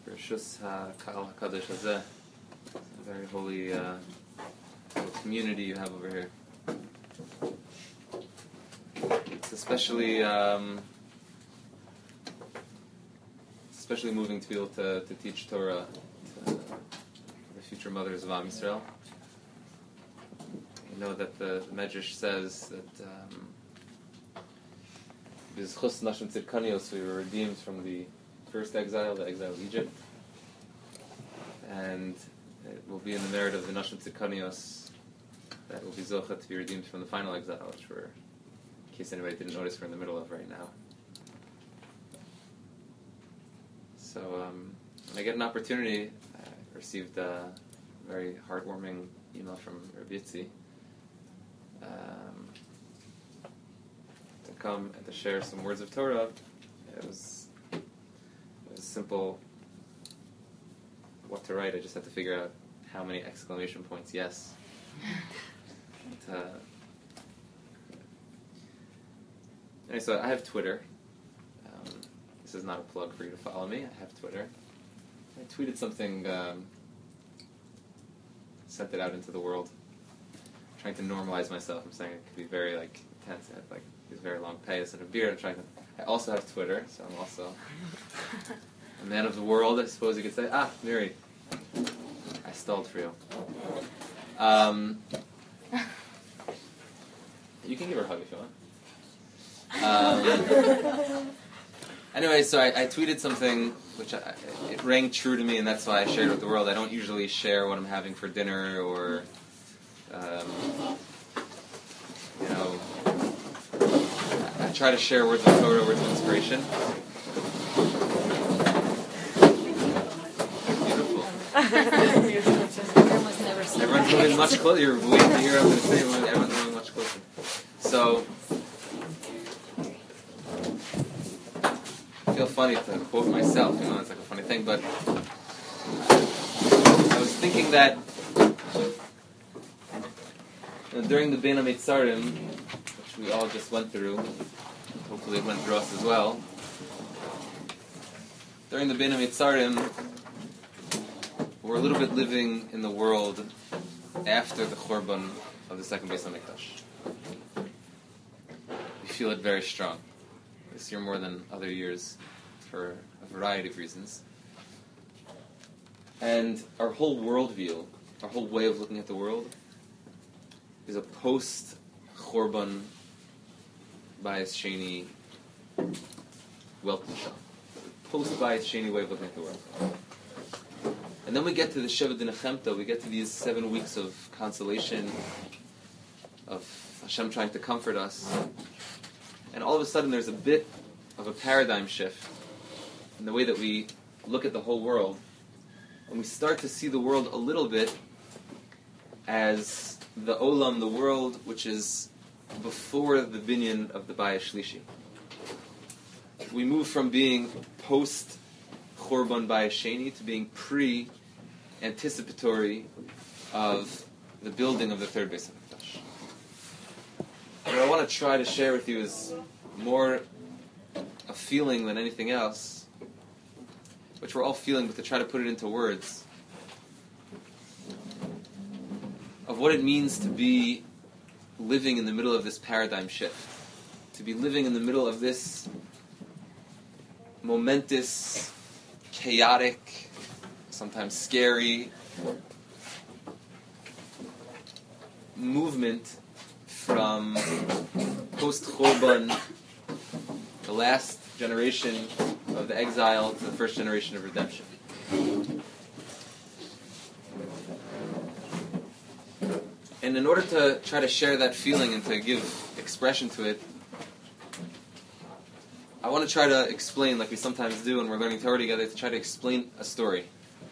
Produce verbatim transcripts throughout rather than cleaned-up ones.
Rishus HaKal HaKadosh Hazeh, a very holy uh, community you have over here. It's especially um, it's especially moving to be able to, to teach Torah to the future mothers of Am Yisrael. You know that the, the Medrash says that um, B'zchus Nashim Tzidkanios, we were redeemed from the first exile, the exile of Egypt, and it will be in the merit of the Nashim Tzidkanios that will be Zocha to be redeemed from the final exile, which we're, in case anybody didn't notice, we're in the middle of right now. So um, when I get an opportunity, I received a very heartwarming email from Rabbi Yitzi um, to come and to share some words of Torah. It was, it was simple what to write. I just had to figure out how many exclamation points yes to. Anyway, so I have Twitter. Um, this is not a plug for you to follow me. I have Twitter. I tweeted something, um, sent it out into the world, trying to normalize myself. I'm saying it could be very like intense. I have like these very long payas and a beard. I'm trying to. I also have Twitter, so I'm also a man of the world. I suppose you could say. Ah, Miri, I stalled for you. Um, you can give her a hug if you want. Um, anyway, so I, I tweeted something which I, it rang true to me, and that's why I shared it with the world. I don't usually share what I'm having for dinner, or um, you know, I, I try to share words of Torah, words of inspiration. Beautiful. Everyone's moving much closer. You're waiting to hear what I'm going to say. Everyone's moving much closer. So. I feel funny to quote myself, you know, it's like a funny thing, but I was thinking that you know, during the Bein HaMetzarim, which we all just went through, hopefully it went through us as well, during the Bein HaMetzarim, we're a little bit living in the world after the Churban of the second Beis HaMikdash. We feel it very strong. This year more than other years for a variety of reasons. And our whole worldview, our whole way of looking at the world, is a post-Chorban Bayis Sheni welcome shop. Post-Bayis Sheni way of looking at the world. And then we get to the Sheva D'Nechemta, we get to these seven weeks of consolation, of Hashem trying to comfort us. And all of a sudden there's a bit of a paradigm shift in the way that we look at the whole world. And we start to see the world a little bit as the Olam, the world which is before the binyan of the Bayis Shlishi. We move from being post-Chorban Bayis Sheni to being pre-anticipatory of the building of the third Beis HaMikdash. What I want to try to share with you is more a feeling than anything else, which we're all feeling, but to try to put it into words, of what it means to be living in the middle of this paradigm shift, to be living in the middle of this momentous, chaotic, sometimes scary movement from post-Chorban, the last generation of the exile, to the first generation of redemption. And in order to try to share that feeling and to give expression to it, I want to try to explain, like we sometimes do when we're learning Torah together, to try to explain a story.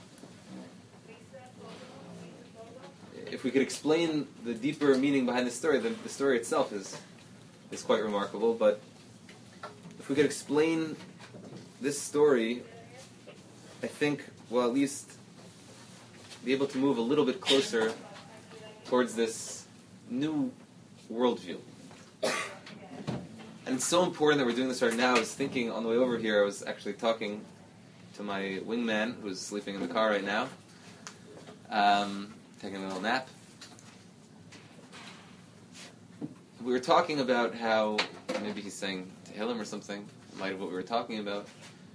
If we could explain the deeper meaning behind the story, the, the story itself is is quite remarkable, but if we could explain this story, I think we'll at least be able to move a little bit closer towards this new worldview. And it's so important that we're doing this right now. I was thinking on the way over here, I was actually talking to my wingman, who's sleeping in the car right now, um, taking a little nap. We were talking about how, maybe he's saying Tehillim or something, in light of what we were talking about.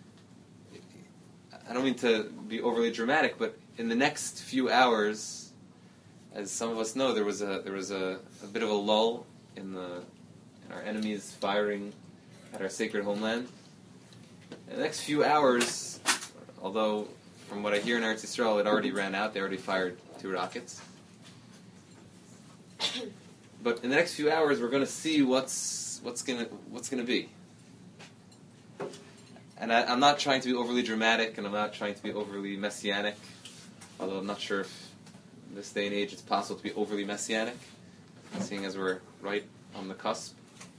I don't mean to be overly dramatic, but in the next few hours, as some of us know, there was a there was a, a bit of a lull in the in our enemies firing at our sacred homeland. In the next few hours, although from what I hear in Eretz Yisrael, it already ran out. They already fired two rockets. But in the next few hours, we're going to see what's what's going to what's going to be. And I, I'm not trying to be overly dramatic, and I'm not trying to be overly messianic, although I'm not sure if in this day and age it's possible to be overly messianic, seeing as we're right on the cusp.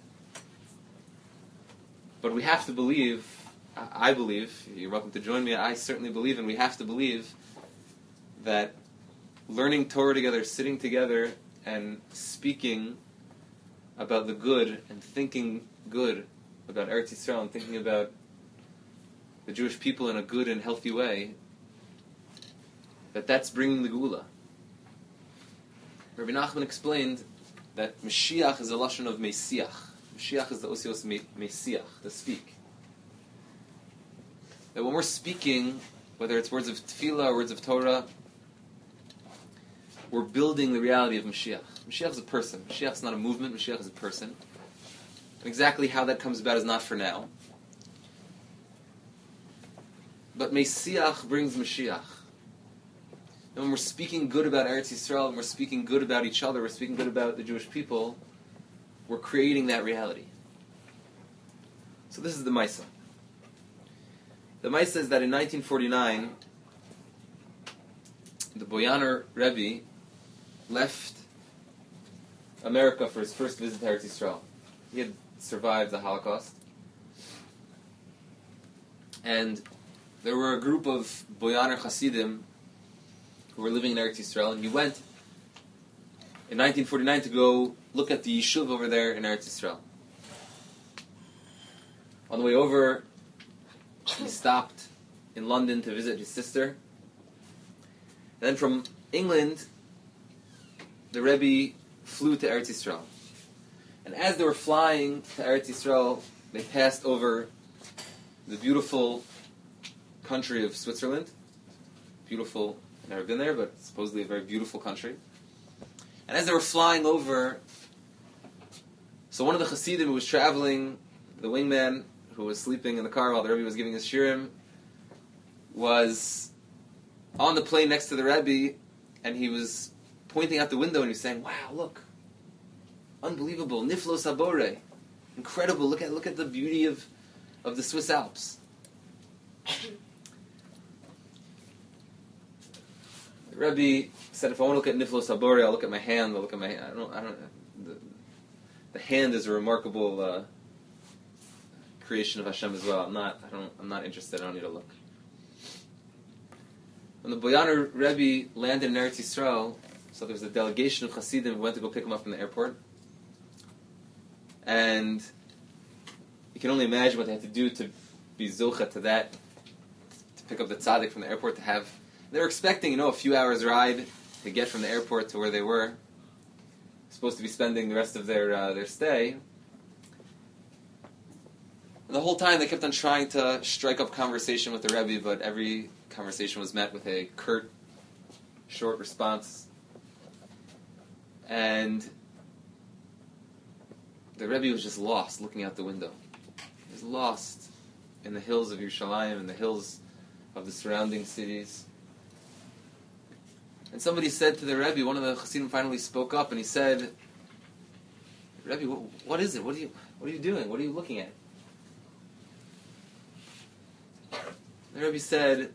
But we have to believe, I believe, you're welcome to join me, I certainly believe, and we have to believe that learning Torah together, sitting together, and speaking about the good, and thinking good about Eretz Yisrael, and thinking about the Jewish people in a good and healthy way, that that's bringing the Geula. Rabbi Nachman explained that Mashiach is a lashon of Mesiach. Mashiach is the osios Mesiach, the speak. That when we're speaking, whether it's words of tefillah or words of Torah, we're building the reality of Mashiach. Mashiach is a person. Mashiach is not a movement. Mashiach is a person. And exactly how that comes about is not for now. But Mesiach brings Mashiach. And when we're speaking good about Eretz Yisrael, and we're speaking good about each other, we're speaking good about the Jewish people, we're creating that reality. So this is the Maisa. The Maisa is that in nineteen forty-nine, the Boyaner Rebbe left America for his first visit to Eretz Yisrael. He had survived the Holocaust. And there were a group of Boyaner Hasidim who were living in Eretz Yisrael, and he went in nineteen forty-nine to go look at the yishuv over there in Eretz Yisrael. On the way over, he stopped in London to visit his sister. And then from England, the Rebbe flew to Eretz Yisrael. And as they were flying to Eretz Yisrael, they passed over the beautiful country of Switzerland. Beautiful, I've never been there, but supposedly a very beautiful country. And as they were flying over, so one of the Hasidim who was traveling, the wingman who was sleeping in the car while the Rebbe was giving his shirim, was on the plane next to the Rebbe, and he was pointing out the window and he was saying, "Wow, look, unbelievable, Niflo Sabore, incredible! Look at look at the beauty of of the Swiss Alps." The Rebbe said, "If I want to look at Niflo Sabore, I'll look at my hand. I'll look at my hand. I don't. I don't. The, the hand is a remarkable uh, creation of Hashem as well. I'm not. I don't. I'm not interested. I don't need to look." When the Boyaner Rebbe landed in Eretz Yisrael, so there was a delegation of Hasidim who went to go pick him up from the airport, and you can only imagine what they had to do to be zulcha to that, to pick up the tzaddik from the airport, to have. They were expecting, you know, a few hours ride to get from the airport to where they were. Supposed to be spending the rest of their uh, their stay. And the whole time they kept on trying to strike up conversation with the Rebbe, but every conversation was met with a curt, short response. And the Rebbe was just lost looking out the window. He was lost in the hills of Yerushalayim, in the hills of the surrounding cities. And somebody said to the Rebbe, one of the Hasidim finally spoke up, and he said, "Rebbe, what, what is it? What are you, what are you doing? What are you looking at?" The Rebbe said,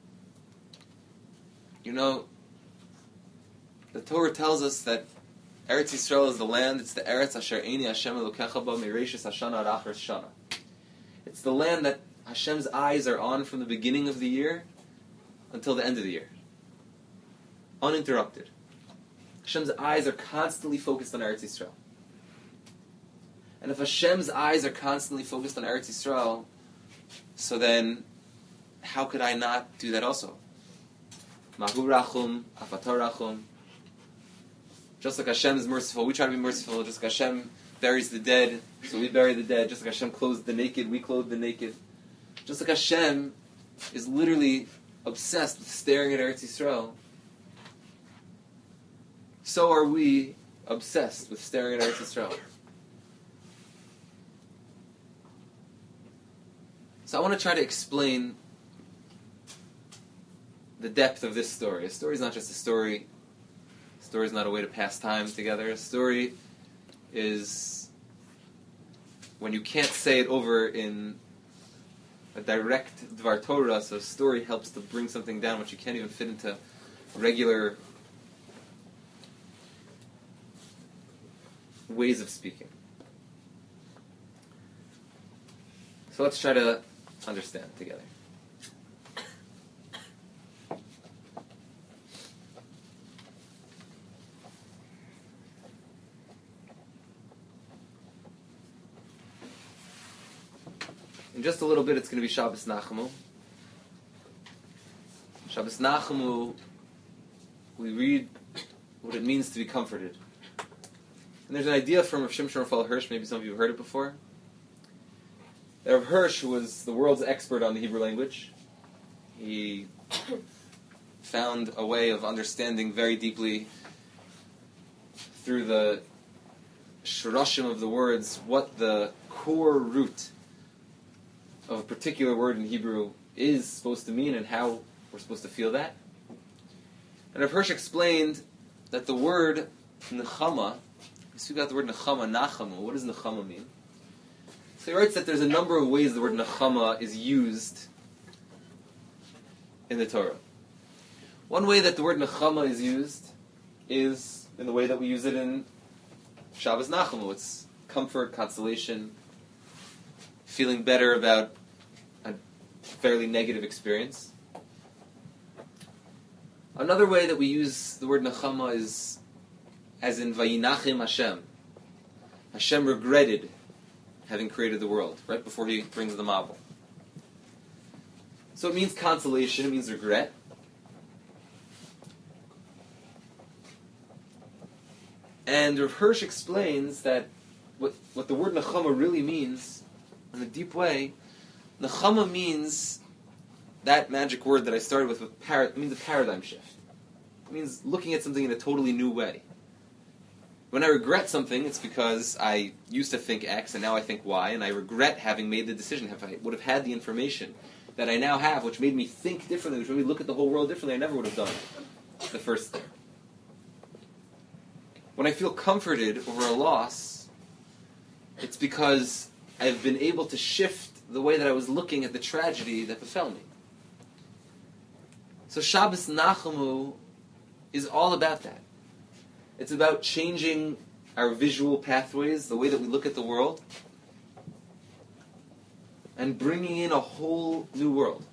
"You know, the Torah tells us that Eretz Yisrael is the land. It's the Eretz Asher Eini Hashem Elokecha Ba Mereishis Hashana Ad Achar Shana. It's the land that Hashem's eyes are on from the beginning of the year until the end of the year. Uninterrupted. Hashem's eyes are constantly focused on Eretz Yisrael. And if Hashem's eyes are constantly focused on Eretz Yisrael, so then how could I not do that also? Mahu rachum, afatar rachum. Just like Hashem is merciful, we try to be merciful. Just like Hashem buries the dead, so we bury the dead. Just like Hashem clothes the naked, we clothe the naked. Just like Hashem is literally obsessed with staring at Eretz Yisrael, so are we obsessed with staring at Eretz Yisrael. So I want to try to explain the depth of this story. A story is not just a story. A story is not a way to pass time together. A story is when you can't say it over in a direct Dvar Torah, so a story helps to bring something down which you can't even fit into regular ways of speaking. So let's try to understand together. In just a little bit, it's going to be Shabbos Nachamu. Shabbos Nachamu, we read what it means to be comforted. And there's an idea from Rav Shimshon Raphael Hirsch, maybe some of you have heard it before. Rav Hirsch was the world's expert on the Hebrew language. He found a way of understanding very deeply through the shorashim of the words what the core root of a particular word in Hebrew is supposed to mean and how we're supposed to feel that. And Rav Hirsch explained that the word nechama, we speak about the word nechama, nachamu. What does nechama mean? So he writes that there's a number of ways the word nechama is used in the Torah. One way that the word nechama is used is in the way that we use it in Shabbos Nachamu. It's comfort, consolation, feeling better about a fairly negative experience. Another way that we use the word nechama is as in Vayinachim Hashem. Hashem regretted having created the world, right before he brings the Mabul. So it means consolation, it means regret. And Rav Hirsch explains that what, what the word nechama really means, in a deep way, nechama means that magic word that I started with, with par- it means a paradigm shift. It means looking at something in a totally new way. When I regret something, it's because I used to think X and now I think Y, and I regret having made the decision. If I would have had the information that I now have, which made me think differently, which made me look at the whole world differently, I never would have done it the first thing. When I feel comforted over a loss, it's because I've been able to shift the way that I was looking at the tragedy that befell me. So Shabbos Nachamu is all about that. It's about changing our visual pathways, the way that we look at the world, and bringing in a whole new world.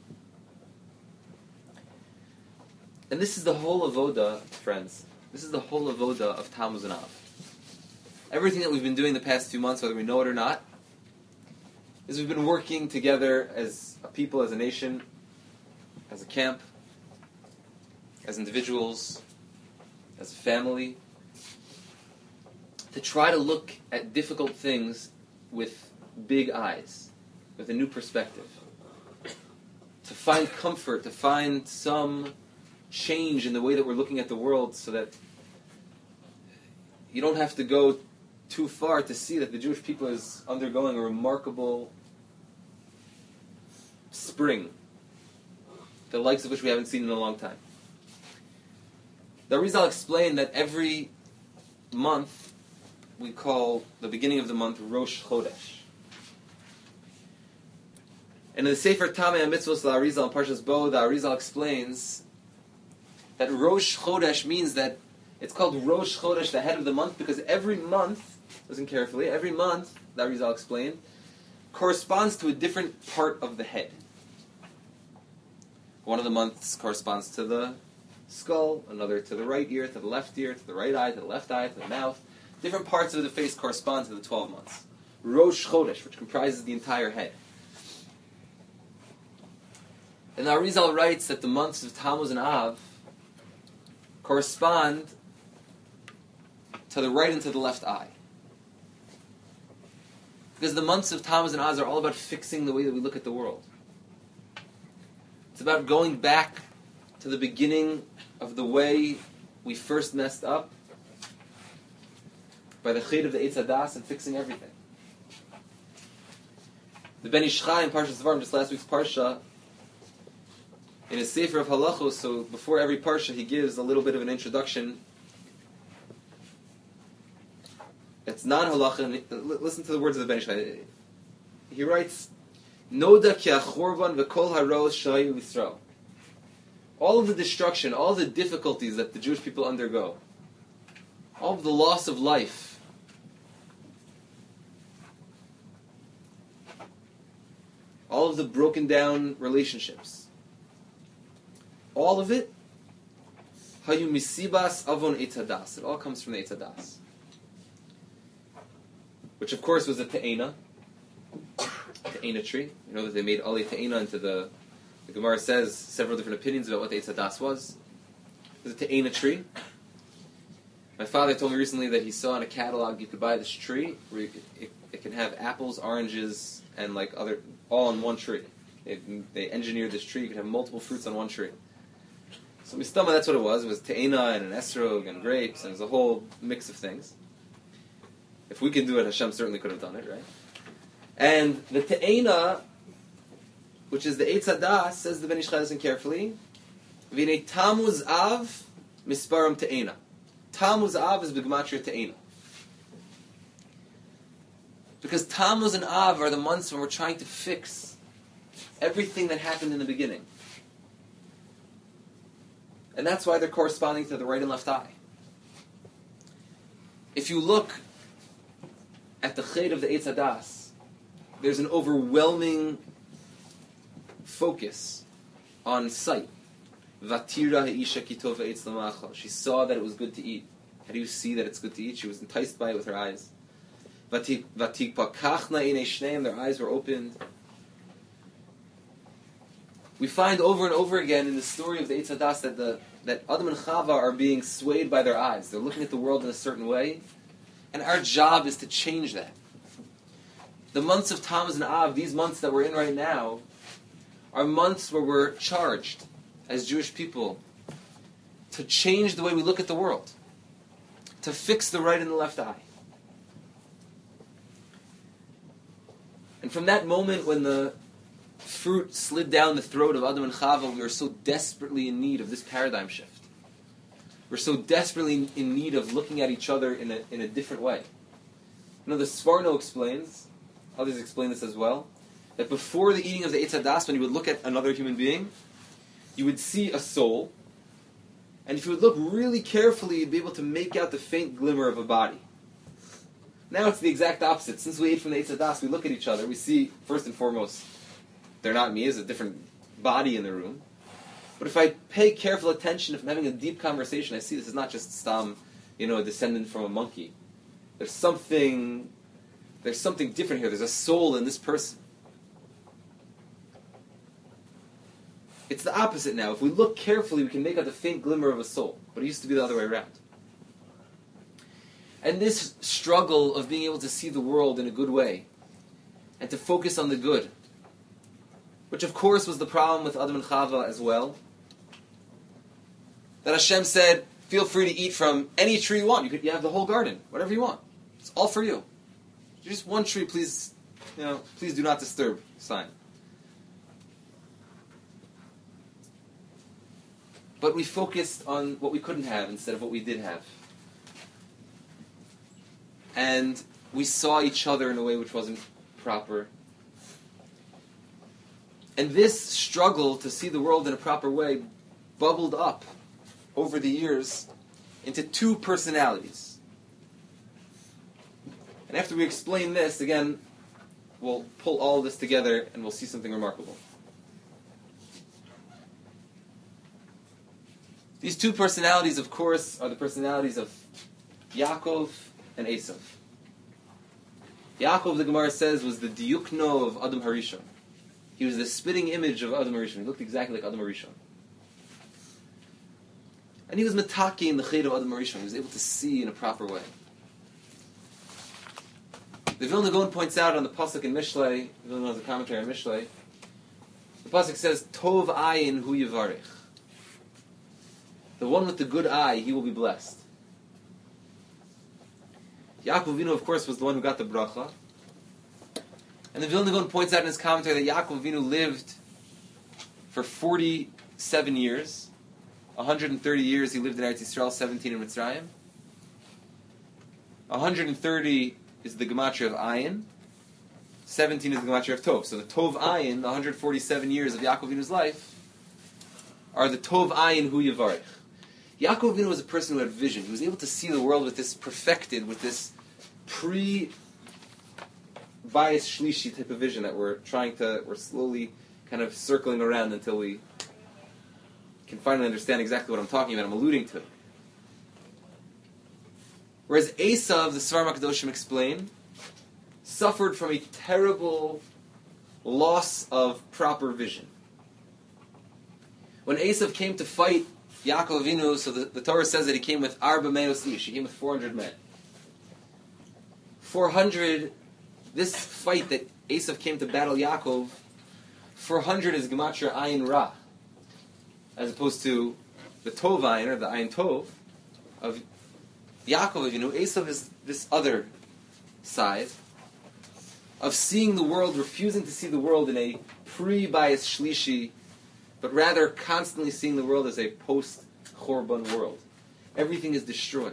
And this is the whole avoda, friends. This is the whole avoda of Tammuz and Av. Everything that we've been doing the past few months, whether we know it or not, is we've been working together as a people, as a nation, as a camp, as individuals, as a family, to try to look at difficult things with big eyes, with a new perspective. To find comfort, to find some change in the way that we're looking at the world so that you don't have to go too far to see that the Jewish people is undergoing a remarkable spring, the likes of which we haven't seen in a long time. The Arizal explained that every month we call the beginning of the month Rosh Chodesh. And in the Sefer Tamei HaMitzvos, the Arizal, in Parshas Bo, the Arizal explains that Rosh Chodesh means that it's called Rosh Chodesh, the head of the month, because every month, listen carefully, every month, the Arizal explained, corresponds to a different part of the head. One of the months corresponds to the skull, another to the right ear, to the left ear, to the right eye, to the left eye, to the mouth. Different parts of the face correspond to the twelve months. Rosh Chodesh, which comprises the entire head. And the Arizal writes that the months of Tammuz and Av correspond to the right and to the left eye. Because the months of Tammuz and Av are all about fixing the way that we look at the world. It's about going back to the beginning of the way we first messed up by the chid of the Eitz Hadas and fixing everything. The Ben Ish Chai in Parshas Devarim, just last week's Parsha, in his Sefer of Halachos, so before every Parsha he gives a little bit of an introduction. It's non-halacha. Listen to the words of the Ben Ish Chai. He writes, Noda ki achorban v'kol haros shayu Yisrael. All of the destruction, all the difficulties that the Jewish people undergo, all of the loss of life, all of the broken down relationships, all of it, hayu misibas avon Eitz Hadas. It all comes from the Eitz Hadas, which of course was a te'ena, te'ena tree. You know that they made Ali te'ena into the. The Gemara says several different opinions about what the Eitz Hadas was. It was a te'ena tree. My father told me recently that he saw in a catalog you could buy this tree where you could, it, it can have apples, oranges, and like other all on one tree. They, they engineered this tree; you could have multiple fruits on one tree. So mistama, that's what it was. It was te'ena and an esrog and grapes, and it was a whole mix of things. If we could do it, Hashem certainly could have done it, right? And the te'ena, which is the Eitz Hadas, says the Ben Ish Chai, listen carefully, V'nei Tammuz Av misparam te'ena. Tammuz Av is b'gematria te'ena. Because Tammuz and Av are the months when we're trying to fix everything that happened in the beginning. And that's why they're corresponding to the right and left eye. If you look at the chayd of the Eitz Hadas, there's an overwhelming focus on sight. Vatira ha'isha kitov ha'etz l'ma'achal. She saw that it was good to eat. How do you see that it's good to eat? She was enticed by it with her eyes. Vatikpakachna inei shneim. Their eyes were opened. We find over and over again in the story of the Eitz Hadas that the that Adam and Chava are being swayed by their eyes. They're looking at the world in a certain way, and our job is to change that. The months of Tammuz and Av, these months that we're in right now, are months where we're charged as Jewish people to change the way we look at the world, to fix the right and the left eye. And from that moment when the fruit slid down the throat of Adam and Chava, we were so desperately in need of this paradigm shift. We're so desperately in need of looking at each other in a in a different way. You know, the Sforno explains, others explain this as well, that before the eating of the Eitz Hadas, when you would look at another human being, you would see a soul, and if you would look really carefully, you'd be able to make out the faint glimmer of a body. Now it's the exact opposite. Since we ate from the Eitz Hadas, we look at each other, we see, first and foremost, they're not me, there's a different body in the room. But if I pay careful attention, if I'm having a deep conversation, I see this is not just Stam, you know, a descendant from a monkey. There's something, there's something different here. There's a soul in this person. It's the opposite now. If we look carefully, we can make out the faint glimmer of a soul. But it used to be the other way around. And this struggle of being able to see the world in a good way and to focus on the good, which of course was the problem with Adam and Chava as well, that Hashem said, feel free to eat from any tree you want. You could you have the whole garden, whatever you want. It's all for you. Just one tree, please, you know, please do not disturb sign. But we focused on what we couldn't have instead of what we did have. And we saw each other in a way which wasn't proper. And this struggle to see the world in a proper way bubbled up over the years into two personalities. And after we explain this, again, we'll pull all of this together and we'll see something remarkable. These two personalities, of course, are the personalities of Yaakov and Esav. Yaakov, the Gemara says, was the diukno of Adam Harishon. He was the spitting image of Adam HaRishon. He looked exactly like Adam HaRishon. And he was metaki in the chayt of Adam HaRishon. He was able to see in a proper way. The Vilna Gaon points out on the pasuk in Mishlei, the Vilna Gaon has a commentary on Mishlei, the pasuk says, Tov ayin hu yivarich. The one with the good eye, he will be blessed. Yaakov Avinu, of course, was the one who got the bracha. And the Vilna Gaon points out in his commentary that Yaakov Avinu lived for forty-seven years. one hundred thirty years he lived in Eretz Yisrael, seventeen in Mitzrayim. one hundred thirty is the gematria of Ayin. seventeen is the gematria of Tov. So the Tov Ayin, the one hundred forty-seven years of Yaakov Avinu's life, are the Tov Ayin hu yivarich. Yaakov Avinu was a person who had vision. He was able to see the world with this perfected, with this pre-bias shlishi type of vision that we're trying to, we're slowly kind of circling around until we can finally understand exactly what I'm talking about, I'm alluding to. Whereas Esav, the Svarim HaKadoshim explain, suffered from a terrible loss of proper vision. When Esav came to fight Yaakov Avinu, so the, the Torah says that he came with Arba Meos Ish, he came with four hundred men. four hundred, this fight that Esav came to battle Yaakov, four hundred is Gematria Ayin Ra, as opposed to the Tov Ayin, or the Ayin Tov, of Yaakov Avinu. Esav is this other side of seeing the world, refusing to see the world in a pre-bias shlishi, but rather constantly seeing the world as a post-Chorban world. Everything is destroyed.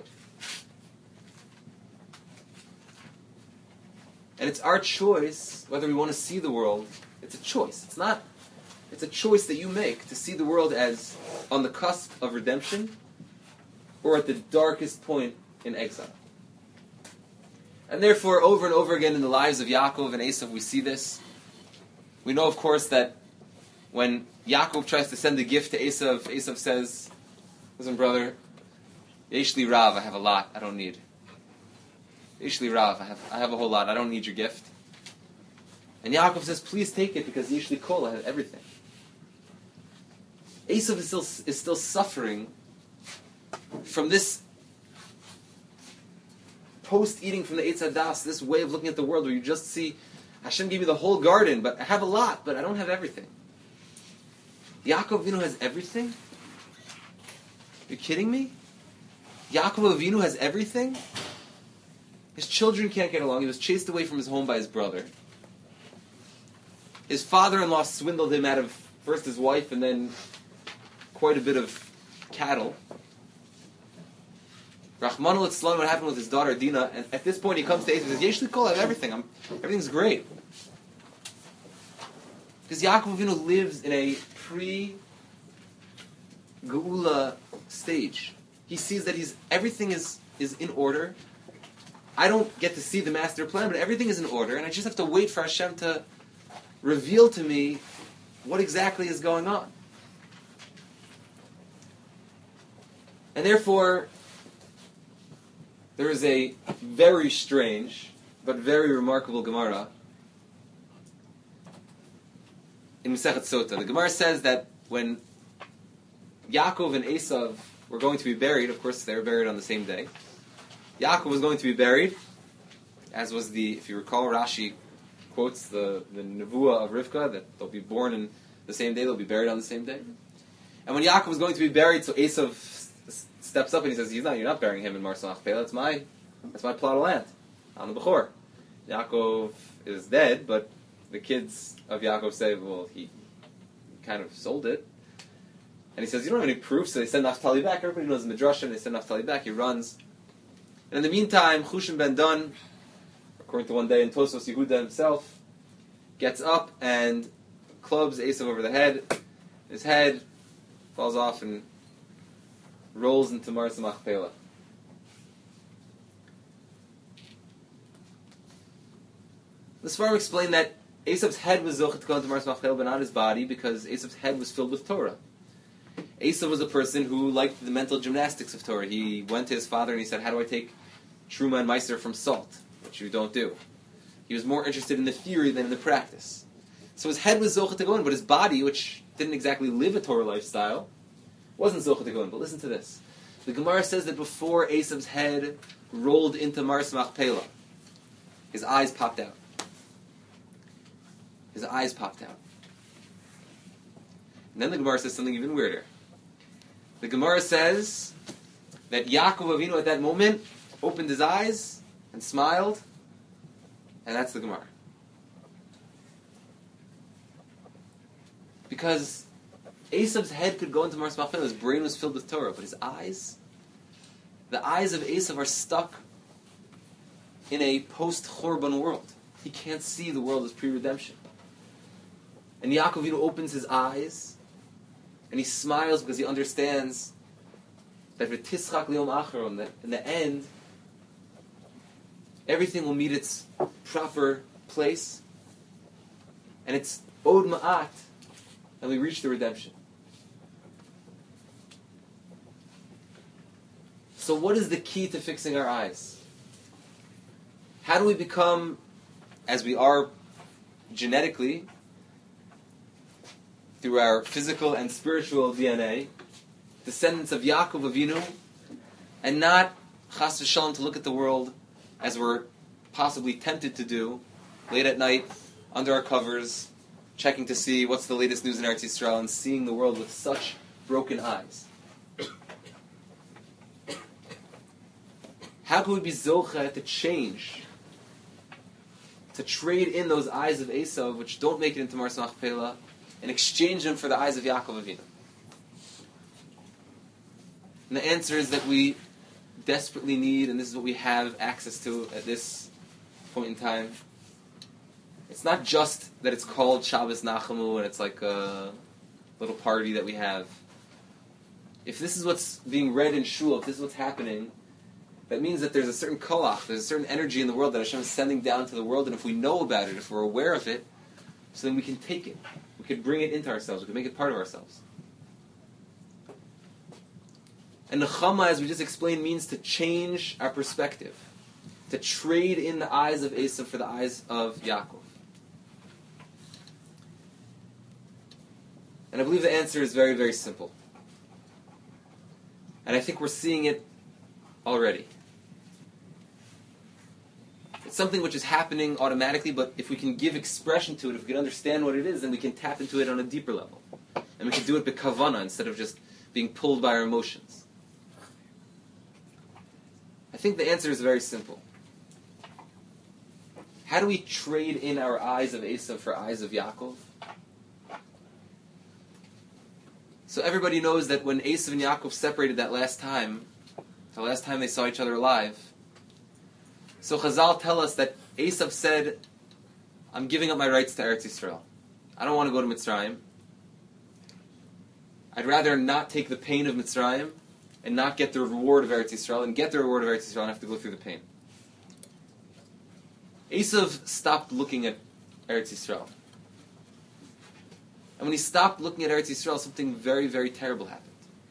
And it's our choice whether we want to see the world. It's a choice. It's not. It's a choice that you make to see the world as on the cusp of redemption or at the darkest point in exile. And therefore, over and over again in the lives of Yaakov and Esav, we see this. We know, of course, that when Yaakov tries to send a gift to Esav, Esav says, listen, brother, Yeshli Rav, I have a lot, I don't need. Yeshli Rav, I have, I have a whole lot, I don't need your gift. And Yaakov says, please take it, because Yeshli Kol, I have everything. Esav is still, is still suffering from this post-eating from the Eitz Hadas, this way of looking at the world where you just see, Hashem gave me the whole garden, but I have a lot, but I don't have everything. Yaakov Avinu has everything? You're kidding me? Yaakov Avinu has everything? His children can't get along. He was chased away from his home by his brother. His father-in-law swindled him out of first his wife and then quite a bit of cattle. Rahman al-Islam, what happened with his daughter Dina, and at this point he comes to Esav and says, Yesh li kol, I have everything. I'm, everything's great. Because Yaakov Avinu lives in a pre-Geula stage. He sees that he's everything is, is in order. I don't get to see the master plan, but everything is in order, and I just have to wait for Hashem to reveal to me what exactly is going on. And therefore, there is a very strange, but very remarkable Gemara in Masechet Sota. The Gemara says that when Yaakov and Esav were going to be buried, of course they were buried on the same day, Yaakov was going to be buried, as was the, if you recall, Rashi quotes the, the Nevuah of Rivka, that they'll be born in the same day, they'll be buried on the same day. And when Yaakov was going to be buried, so Esav steps up and he says, "He's not. You're not burying him in Marsa Machpelah. That's my, that's my plot of land. I'm the Bechor." Yaakov is dead, but the kids of Yaakov say, "Well, he kind of sold it." And he says, "You don't have any proof." So they send Naphtali back. Everybody knows the Midrash, and they send Naphtali back. He runs. And in the meantime, Chushan ben Dan, according to one day in Tosos Yehuda himself, gets up and clubs Esav over the head. His head falls off and rolls into Marsa Machpelah. The Svarim explain that Esav's head was zochet to go into Marsa Machpelah, but not his body, because Esav's head was filled with Torah. Esav was a person who liked the mental gymnastics of Torah. He went to his father and he said, "How do I take Truma and Meiser from salt?" Which you don't do. He was more interested in the theory than in the practice. So his head was Zocha to go in, but his body, which didn't exactly live a Torah lifestyle, wasn't Zocha to go in. But listen to this. The Gemara says that before Esav's head rolled into Mars Machpelah, his eyes popped out. His eyes popped out. And then the Gemara says something even weirder. The Gemara says that Yaakov Avinu at that moment opened his eyes and smiled, and that's the Gemara. Because Esav's head could go into Mars Machpelah, his brain was filled with Torah, but his eyes, the eyes of Esav are stuck in a post-Chorban world. He can't see the world as pre-redemption. And Yaakov Avinu opens his eyes, and he smiles because he understands that v'tischak liyom acharon, that in the end, everything will meet its proper place, and it's od ma'at, and we reach the redemption. So what is the key to fixing our eyes? How do we become, as we are genetically, through our physical and spiritual D N A, descendants of Yaakov Avinu, and not, chas v'shalom, to look at the world as we're possibly tempted to do, late at night, under our covers, checking to see what's the latest news in Eretz Yisrael, and seeing the world with such broken eyes. How can we be zocha to change, to trade in those eyes of Esav, which don't make it into Mars Machpelah, and exchange them for the eyes of Yaakov Avinu? And the answer is that we desperately need, and this is what we have access to at this point in time. It's not just that it's called Shabbos Nachamu and it's like a little party that we have. If this is what's being read in Shul, if this is what's happening, that means that there's a certain koach, there's a certain energy in the world that Hashem is sending down to the world, and if we know about it, if we're aware of it, so then we can take it. We can bring it into ourselves. We can make it part of ourselves. And Nechama, as we just explained, means to change our perspective. To trade in the eyes of Esav for the eyes of Yaakov. And I believe the answer is very, very simple. And I think we're seeing it already. It's something which is happening automatically, but if we can give expression to it, if we can understand what it is, then we can tap into it on a deeper level. And we can do it b'kavana instead of just being pulled by our emotions. I think the answer is very simple. How do we trade in our eyes of Esav for eyes of Yaakov? So everybody knows that when Esav and Yaakov separated that last time, the last time they saw each other alive, so Chazal tell us that Esav said, I'm giving up my rights to Eretz Yisrael. I don't want to go to Mitzrayim. I'd rather not take the pain of Mitzrayim and not get the reward of Eretz Yisrael, and get the reward of Eretz Yisrael and have to go through the pain. Esav stopped looking at Eretz Yisrael. And when he stopped looking at Eretz Yisrael, something very, very terrible happened.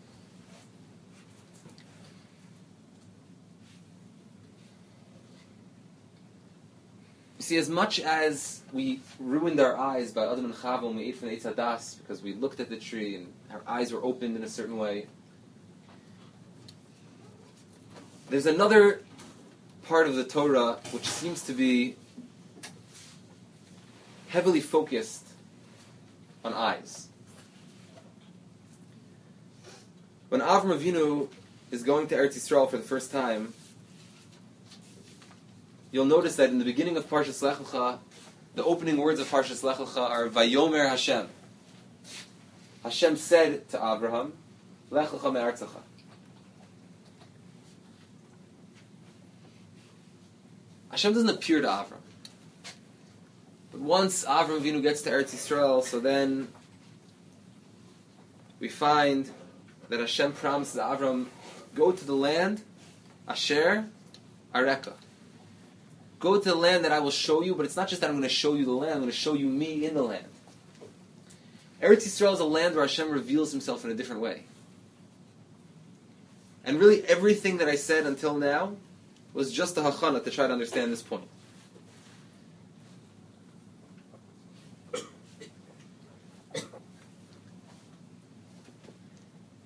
You see, as much as we ruined our eyes by Adam and Chava when we ate from the Eitz Hadas because we looked at the tree and our eyes were opened in a certain way, there's another part of the Torah which seems to be heavily focused on eyes. When Avram Avinu is going to Eretz Yisrael for the first time, you'll notice that in the beginning of Parshas Lech Lecha, the opening words of Parshas Lech Lecha are Vayomer Hashem. Hashem said to Abraham, Lech Lecha me'artzecha. Hashem doesn't appear to Avram. But once Avram Avinu gets to Eretz Yisrael, so then we find that Hashem promises Avram, go to the land, Asher Areka. Go to the land that I will show you, but it's not just that I'm going to show you the land, I'm going to show you me in the land. Eretz Yisrael is a land where Hashem reveals himself in a different way. And really everything that I said until now was just a hachana to try to understand this point.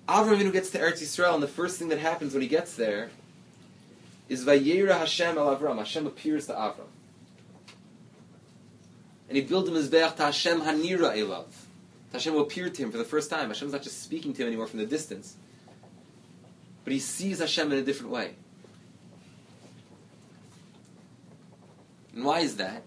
Avram Avinu gets to Eretz Yisrael, and the first thing that happens when he gets there is Vayera Hashem el Avram. Hashem appears to Avram. And he builds a mizbeach to Hashem Hanira Elav. Hashem will appear to him for the first time. Hashem's not just speaking to him anymore from the distance, but he sees Hashem in a different way. And why is that?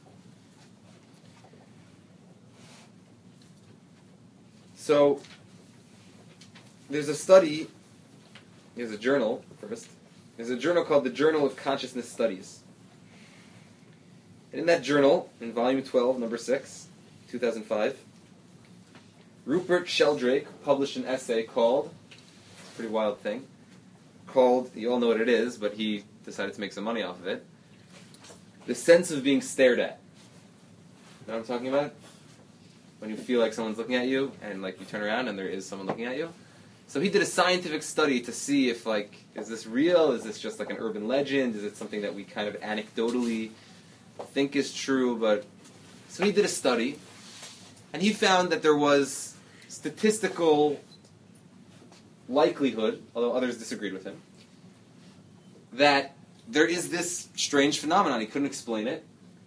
So, there's a study, there's a journal first, there's a journal called the Journal of Consciousness Studies. And in that journal, in volume twelve, number six, two thousand five, Rupert Sheldrake published an essay called, it's a pretty wild thing, called, you all know what it is, but he decided to make some money off of it, The Sense of Being Stared At. You know what I'm talking about? When you feel like someone's looking at you, and like you turn around and there is someone looking at you. So he did a scientific study to see if, like, is this real? Is this just like an urban legend? Is it something that we kind of anecdotally think is true? But so he did a study, and he found that there was statistical likelihood, although others disagreed with him, that there is this strange phenomenon. He couldn't explain it.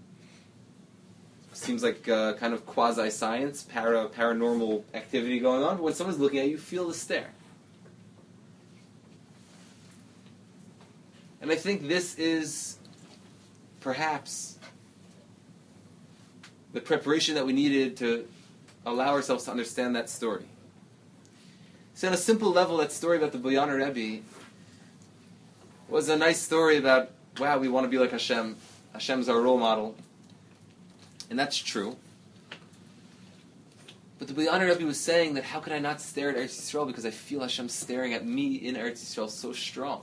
Seems like uh, kind of quasi-science, para, paranormal activity going on. But when someone's looking at you, you feel the stare. And I think this is perhaps the preparation that we needed to allow ourselves to understand that story. So on a simple level, that story about the Boyaner Rebbe was a nice story about, wow, we want to be like Hashem. Hashem's our role model. And that's true. But the Boyaner Rebbe was saying that how could I not stare at Eretz Yisrael because I feel Hashem staring at me in Eretz Yisrael so strong.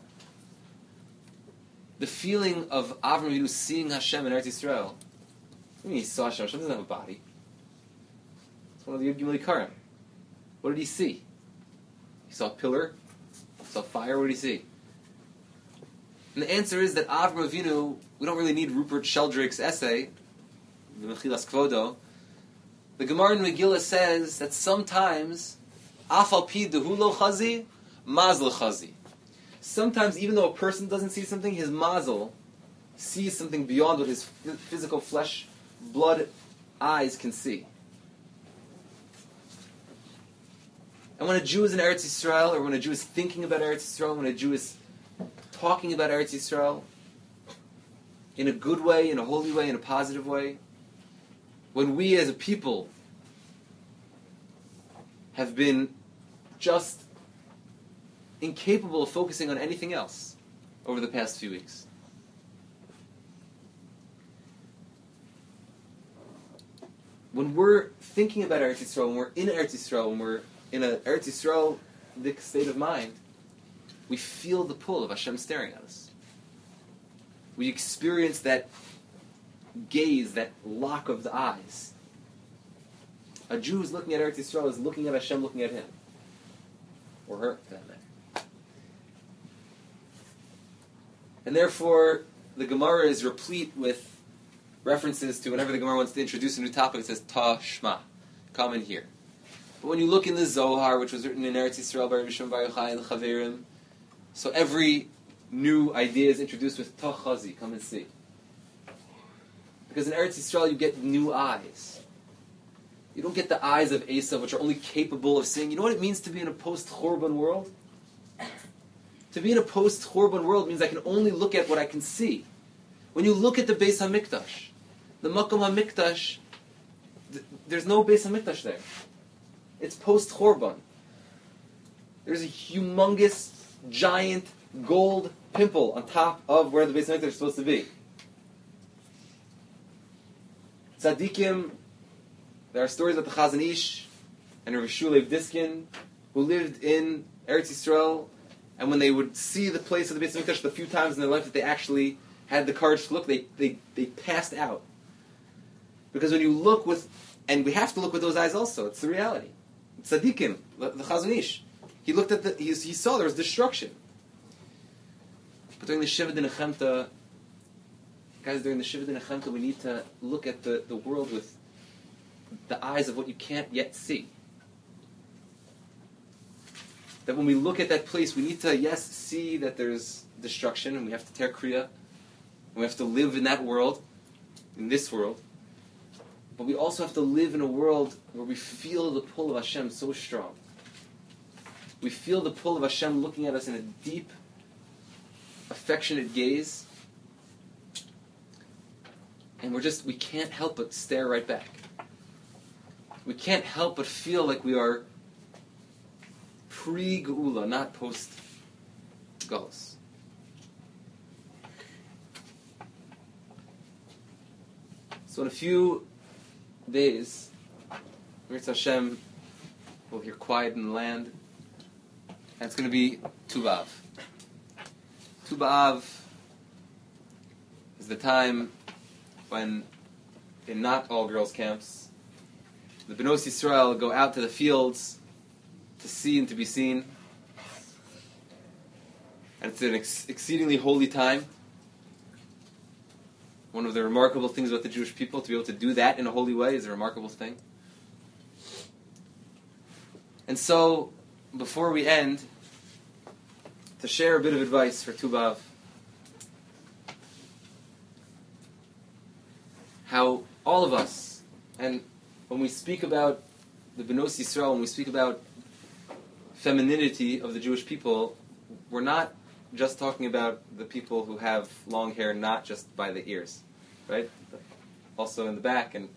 The feeling of Avram Avinu seeing Hashem in Eretz Yisrael. I mean, he saw Hashem. Hashem doesn't have a body. It's one of the Yud Gimel Karim. What did he see? He saw a pillar. He saw fire. What did he see? And the answer is that Avram Avinu, we don't really need Rupert Sheldrake's essay, the Mechilas Kvodo. The Gemara in Megillah says that sometimes, Afal pi dehu lo chazi, mazal chazi. Sometimes, even though a person doesn't see something, his mazel sees something beyond what his physical flesh, blood, eyes can see. And when a Jew is in Eretz Yisrael, or when a Jew is thinking about Eretz Yisrael, when a Jew is talking about Eretz Yisrael, in a good way, in a holy way, in a positive way, when we as a people have been just incapable of focusing on anything else over the past few weeks. When we're thinking about Eretz Yisrael, when we're in Eretz Yisrael, when we're in an Eretz Yisrael-dic state of mind, we feel the pull of Hashem staring at us. We experience that gaze, that lock of the eyes. A Jew who's looking at Eretz Yisrael is looking at Hashem, looking at him. Or her, for that matter. And therefore, the Gemara is replete with references to whenever the Gemara wants to introduce a new topic, it says, Ta Shma, come and hear. But when you look in the Zohar, which was written in Eretz Yisrael by Rishon Bar Yochai and the Chaverim, so every new idea is introduced with Ta Chazi, come and see. Because in Eretz Yisrael you get new eyes. You don't get the eyes of Esav, which are only capable of seeing. You know what it means to be in a post-Churban world? To be in a post-Churban world means I can only look at what I can see. When you look at the Beis HaMikdash, the Makom HaMikdash, th- there's no Beis HaMikdash there. It's post-Churban. There's a humongous, giant, gold pimple on top of where the Beis HaMikdash is supposed to be. Tzaddikim, there are stories about the Chazon Ish and Rav Shulei Diskin who lived in Eretz Yisrael, and when they would see the place of the Beis HaMikdash the few times in their life that they actually had the courage to look, they, they, they passed out. Because when you look with, and we have to look with those eyes also, it's the reality. Tzaddikim, the, the Chazon Ish, he looked at the, he, he saw there was destruction. But during the Shiva Dinachemta, guys, during the Shiva Dinachemta, we need to look at the, the world with the eyes of what you can't yet see. That when we look at that place, we need to, yes, see that there's destruction, and we have to tear kriya, and we have to live in that world, in this world. But we also have to live in a world where we feel the pull of Hashem so strong. We feel the pull of Hashem looking at us in a deep, affectionate gaze. And we're just, we can't help but stare right back. We can't help but feel like we are pre-Geula, not post-Galus. So in a few days, Mirz Hashem will hear quiet in the land, and it's going to be Tu B'Av. Tu B'Av is the time when, in not all girls' camps, the Benos Yisrael go out to the fields to see and to be seen. And it's an ex- exceedingly holy time. One of the remarkable things about the Jewish people, to be able to do that in a holy way is a remarkable thing. And so, before we end, to share a bit of advice for Tu B'Av, how all of us, and when we speak about the Benos Yisrael, when we speak about femininity of the Jewish people, we're not just talking about the people who have long hair, not just by the ears, right? Also in the back. And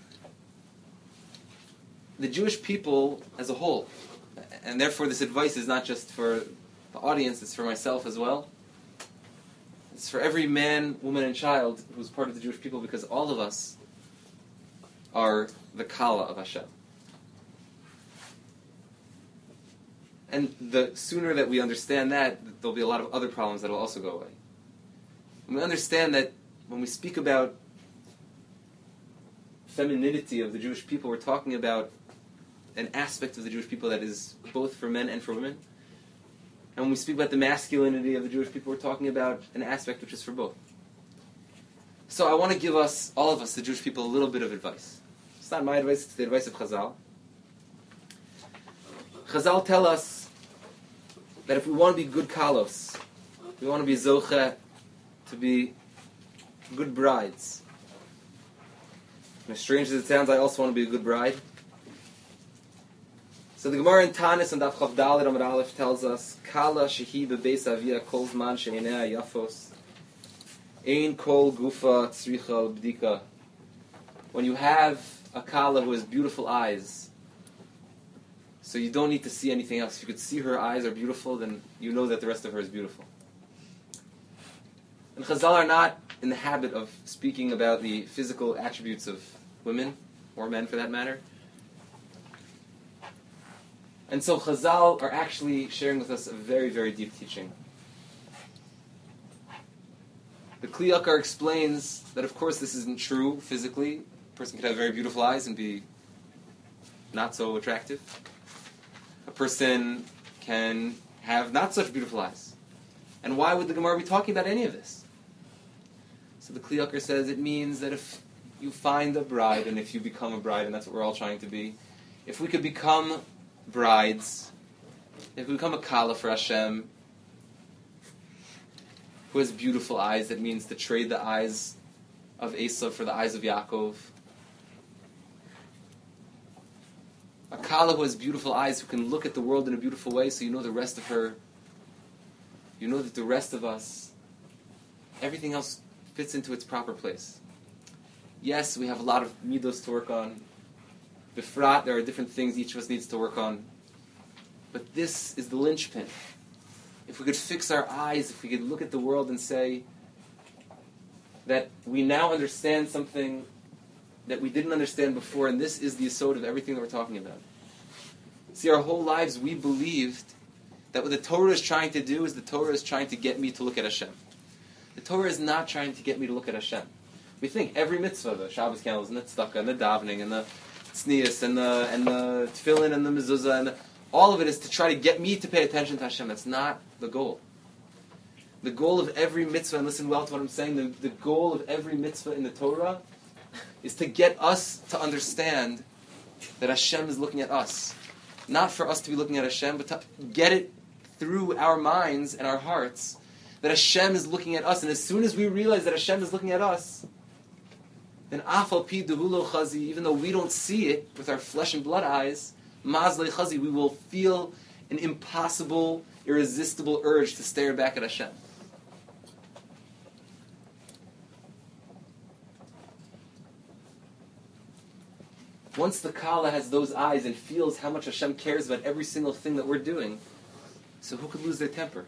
the Jewish people as a whole, and therefore this advice is not just for the audience, it's for myself as well. It's for every man, woman, and child who's part of the Jewish people, because all of us are the Kala of Hashem. And the sooner that we understand that, there'll be a lot of other problems that will also go away. And we understand that when we speak about femininity of the Jewish people, we're talking about an aspect of the Jewish people that is both for men and for women. And when we speak about the masculinity of the Jewish people, we're talking about an aspect which is for both. So I want to give us, all of us, the Jewish people, a little bit of advice. It's not my advice, it's the advice of Chazal. Chazal tell us that if we want to be good kalos, we want to be zoche, to be good brides. And as strange as it sounds, I also want to be a good bride. So the Gemara in Tanis and Daf Chav Daled Amud Aleph tells us, Kala shehi bebeis avia kol zman she'einea yafos, ein kol gufa tzricha b'dika. When you have a Kala who has beautiful eyes, so you don't need to see anything else. If you could see her eyes are beautiful, then you know that the rest of her is beautiful. And Chazal are not in the habit of speaking about the physical attributes of women, or men for that matter. And so Chazal are actually sharing with us a very, very deep teaching. The Kli Yakar explains that of course this isn't true physically. A person could have very beautiful eyes and be not so attractive. A person can have not such beautiful eyes. And why would the Gemara be talking about any of this? So the Kli Yakar says it means that if you find a bride, and if you become a bride, and that's what we're all trying to be, if we could become brides, if we become a Kala for Hashem, who has beautiful eyes, that means to trade the eyes of Esav for the eyes of Yaakov. A Kala who has beautiful eyes, who can look at the world in a beautiful way, so you know the rest of her, you know that the rest of us, everything else fits into its proper place. Yes, we have a lot of midos to work on. Befrat, there are different things each of us needs to work on. But this is the linchpin. If we could fix our eyes, if we could look at the world and say that we now understand something that we didn't understand before, and this is the yesod of everything that we're talking about. See, our whole lives we believed that what the Torah is trying to do is the Torah is trying to get me to look at Hashem. The Torah is not trying to get me to look at Hashem. We think every mitzvah, the Shabbos candles and the tzedakah and the davening and the tznius and the and the tefillin and the mezuzah and the, all of it is to try to get me to pay attention to Hashem. That's not the goal. The goal of every mitzvah, and listen well to what I'm saying, the, the goal of every mitzvah in the Torah is to get us to understand that Hashem is looking at us. not for us to be looking at Hashem, but to get it through our minds and our hearts that Hashem is looking at us. And as soon as we realize that Hashem is looking at us, then afal pi dehulo chazi, even though we don't see it with our flesh and blood eyes, mazle chazi, we will feel an impossible, irresistible urge to stare back at Hashem. Once the Kala has those eyes and feels how much Hashem cares about every single thing that we're doing, so who could lose their temper?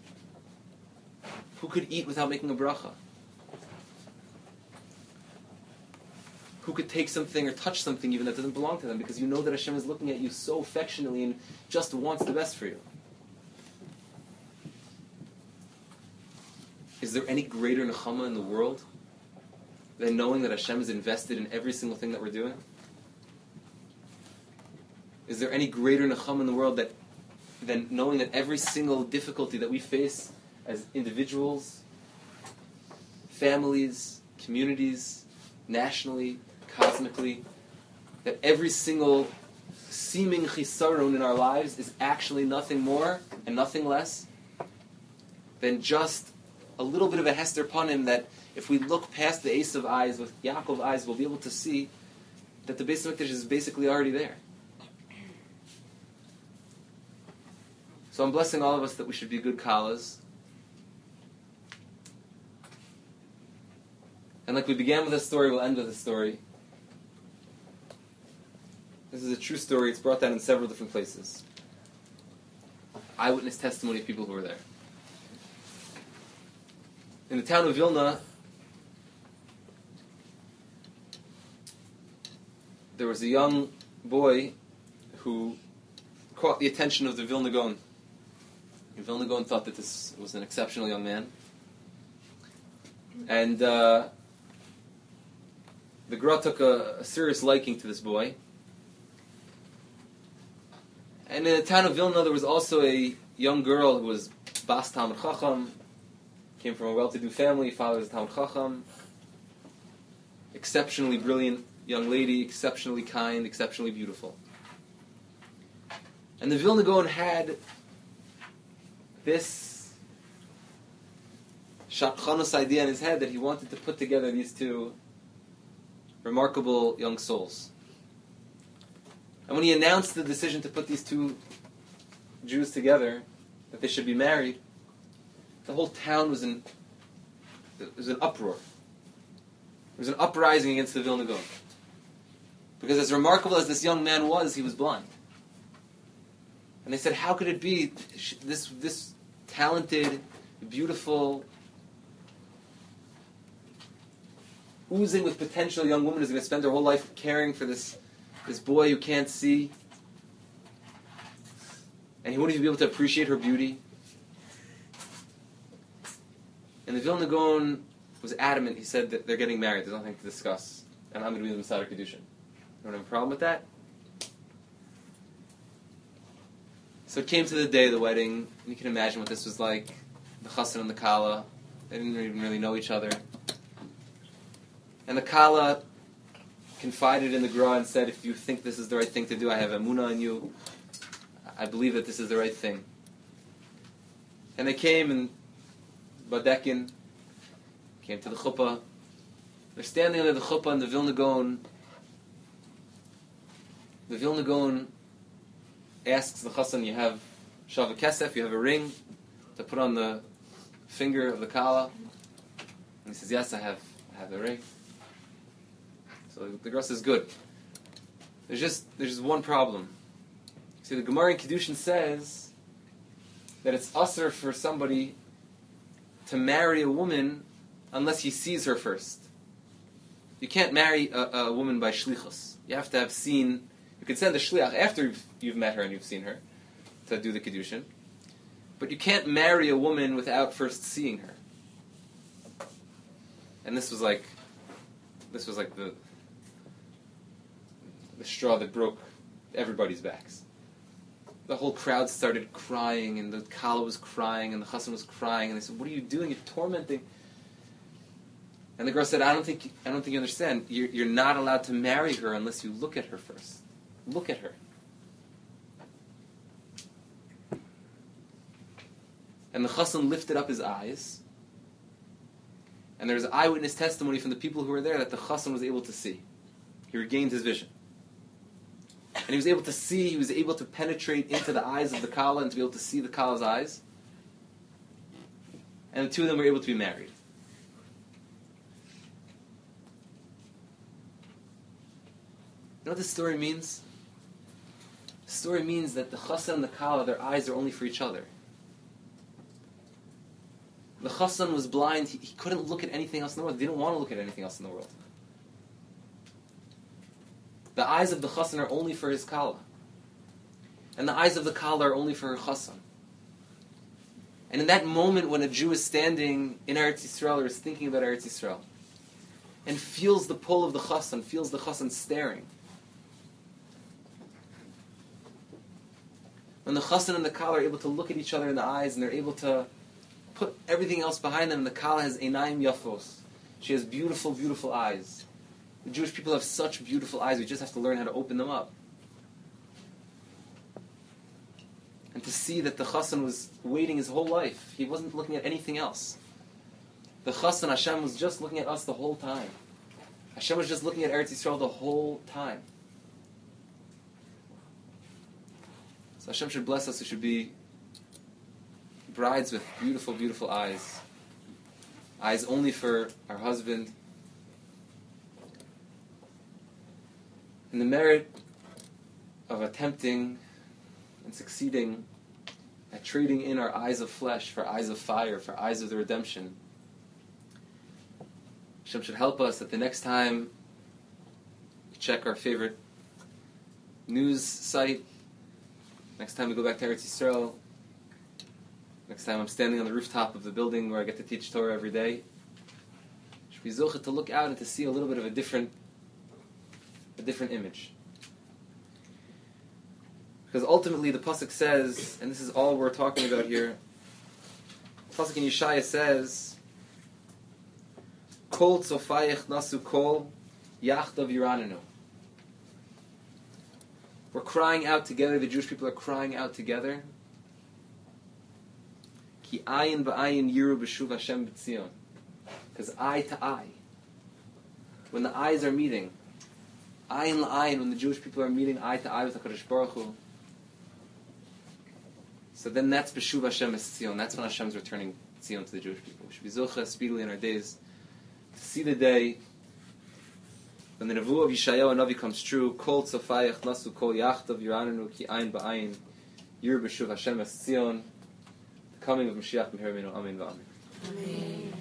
Who could eat without making a bracha? Who could take something or touch something even that doesn't belong to them because you know that Hashem is looking at you so affectionately and just wants the best for you? Is there any greater nechama in the world than knowing that Hashem is invested in every single thing that we're doing? Is there any greater nechama in the world that, than knowing that every single difficulty that we face as individuals, families, communities, nationally, cosmically, that every single seeming chisaron in our lives is actually nothing more and nothing less than just a little bit of a hester panim that if we look past the Esav eyes with Yaakov eyes, we'll be able to see that the Beis HaMikdash is basically already there. So I'm blessing all of us that we should be good kalas. And like we began with a story, we'll end with a story. This is a true story. It's brought down in several different places. Eyewitness testimony of people who were there. In the town of Vilna, there was a young boy who caught the attention of the Vilna Gaon. The Vilna Gaon thought that this was an exceptional young man. And uh, the Gra took a, a serious liking to this boy. And in the town of Vilna, there was also a young girl who was Bas Talmid Chacham, came from a well-to-do family, father was a Talmid Chacham, exceptionally brilliant young lady, exceptionally kind, exceptionally beautiful. And the Vilna Gaon had this shadchanos idea in his head that he wanted to put together these two remarkable young souls. And when he announced the decision to put these two Jews together, that they should be married, the whole town was in there was an uproar. There was an uprising against the Vilna Gaon. Because as remarkable as this young man was, he was blind. And they said, how could it be this this talented, beautiful, oozing with potential young woman is going to spend her whole life caring for this, this boy who can't see, and he won't even be able to appreciate her beauty? And the Vilna Gaon was adamant. He said that they're getting married. There's nothing to discuss. And I'm going to be the Masada Kedushin. You don't have a problem with that? So it came to the day of the wedding. And you can imagine what this was like. The chassan and the kala. They didn't even really know each other. And the kala confided in the gra and said, if you think this is the right thing to do, I have emunah in you. I believe that this is the right thing. And they came and Badekin came to the chuppah. They're standing under the chuppah and the Vilna Gaon. The Vilna Gaon asks the chassan, you have shava kesef, you have a ring to put on the finger of the kala? And he says, yes, I have I have the ring. So the gra says, good. There's just there's just one problem. See, the Gemara in Kedushin says that it's usher for somebody to marry a woman unless he sees her first. You can't marry a, a woman by shlichus. You have to have seen. You can send a shliach after you've, you've met her and you've seen her to do the kedushin, but you can't marry a woman without first seeing her. And this was like, this was like the the straw that broke everybody's backs. The whole crowd started crying, and the kala was crying, and the chassan was crying, and they said, "What are you doing? You're tormenting." And the girl said, "I don't think I don't think you understand. You're, you're not allowed to marry her unless you look at her first. Look at her. And the chassan lifted up his eyes. And there's eyewitness testimony from the people who were there that the chassan was able to see. He regained his vision. And he was able to see, he was able to penetrate into the eyes of the kala and to be able to see the kala's eyes. And the two of them were able to be married. You know what this story means? The story means that the chassan and the kala, their eyes are only for each other. The chassan was blind, he, he couldn't look at anything else in the world. He didn't want to look at anything else in the world. The eyes of the chassan are only for his kala. And the eyes of the kala are only for her chassan. And in that moment when a Jew is standing in Eretz Yisrael or is thinking about Eretz Yisrael and feels the pull of the chassan, feels the chassan staring, when the chassan and the kala are able to look at each other in the eyes and they're able to put everything else behind them, and the kala has einayim yafos. She has beautiful, beautiful eyes. The Jewish people have such beautiful eyes, we just have to learn how to open them up. And to see that the chassan was waiting his whole life. He wasn't looking at anything else. The chassan, Hashem, was just looking at us the whole time. Hashem was just looking at Eretz Yisrael the whole time. So Hashem should bless us. We should be brides with beautiful, beautiful eyes. Eyes only for our husband. And the merit of attempting and succeeding at trading in our eyes of flesh for eyes of fire, for eyes of the redemption. Hashem should help us that the next time we check our favorite news site, next time we go back to Eretz Yisrael, next time I'm standing on the rooftop of the building where I get to teach Torah every day, should be zocheh to look out and to see a little bit of a different, a different image. Because ultimately the pasuk says, and this is all we're talking about here, the pasuk in Yeshaya says, Kol tzofayich nasu kol yachdav yiranenu. We're crying out together, the Jewish people are crying out together. Ki ayin ba'ayin yiru b'shuv Hashem b'tzion. Because eye to eye, when the eyes are meeting, ayin la'ayin, when the Jewish people are meeting eye to eye with HaKadosh Baruch Hu, so then that's b'shuv Hashem b'tzion. That's when Hashem's returning Tzion to the Jewish people. We should be zocheh speedily in our days to see the day when the nevuah of Yeshayahu Navi comes true. Kol tzofayich nasu kol yachdav yiranenu ki ayin ba'ayin yiru b'shuv Hashem b'tzion. The coming of Mashiach Meher Minu. Amen v'amen. Amen.